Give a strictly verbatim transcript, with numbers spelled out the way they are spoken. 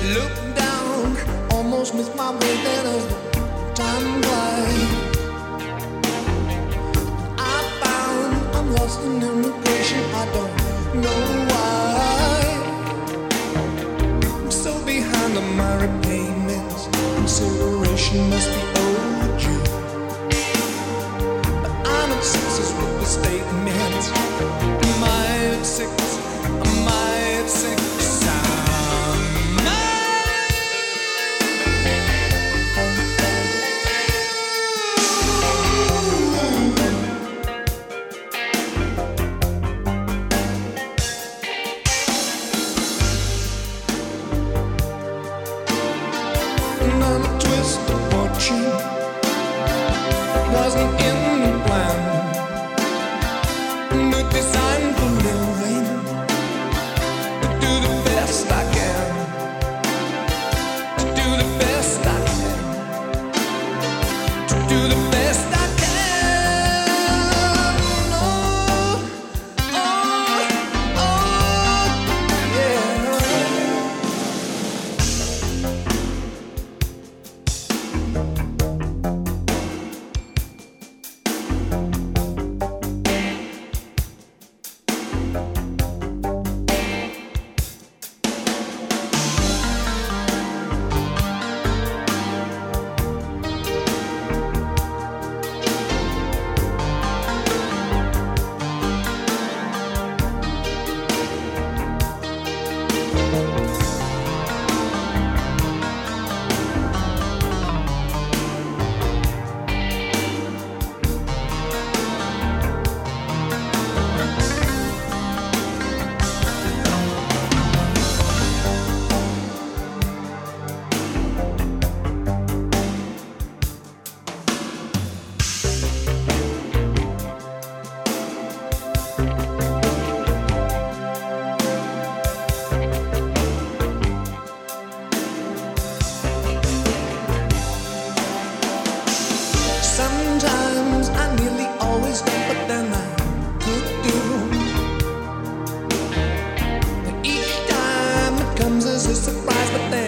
Look down, almost miss my way then as the time flies. I found I'm lost in immigration, I don't know why. I'm so behind on my repayments, consideration must be overdue. But I'm at sixes with the statements. Am I at six? Am I at six? Wasn't in the plan, but designed for living. To do the best I can, to do the best I can, to do the best I can. Oh, oh, oh, yeah. Sometimes I nearly always do, but then I could do. But each time it comes as a surprise, but then